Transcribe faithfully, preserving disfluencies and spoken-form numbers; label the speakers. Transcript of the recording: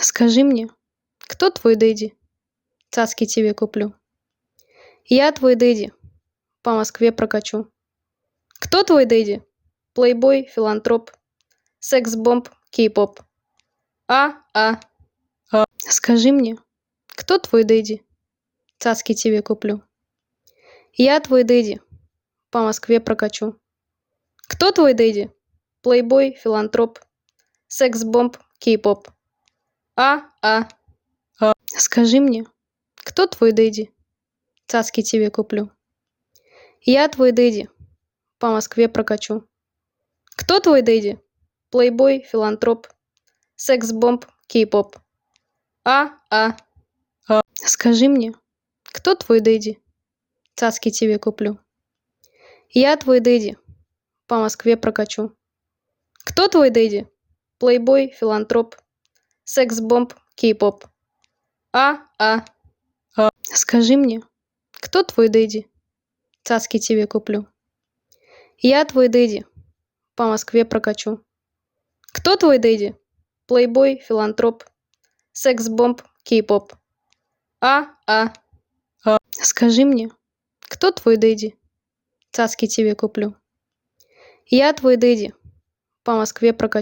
Speaker 1: Скажи мне, кто твой дэдди? Цацки тебе куплю. Я твой дэдди, по Москве прокачу. Кто твой дэдди? Плейбой, филантроп, секс-бомб, кей-поп. А, а, а. Скажи мне, кто твой дэдди? Цацки тебе куплю. Я твой дэдди, по Москве прокачу. Кто твой дэдди? Плейбой, филантроп, секс-бомб, кей-поп. А, а, а. Скажи мне, кто твой дэдди? Цацки тебе куплю. Я твой дэдди, по Москве прокачу. Кто твой дэдди? Плейбой, филантроп, секс-бомб, кей-поп. А, а, а. Скажи мне, кто твой дэдди? Цацки тебе куплю. Я твой дэдди, по Москве прокачу. Кто твой дэдди? Плейбой, филантроп, секс-бомб, кей-поп. А, а, а. Скажи мне, кто твой дэдди? Цацки тебе куплю. Я твой дэдди, по Москве прокачу. Кто твой дэдди? Плейбой, филантроп, секс-бомб, кей-поп. А, а, а. Скажи мне, кто твой дэдди? Цацки тебе куплю. Я твой дэдди, по Москве прокачу.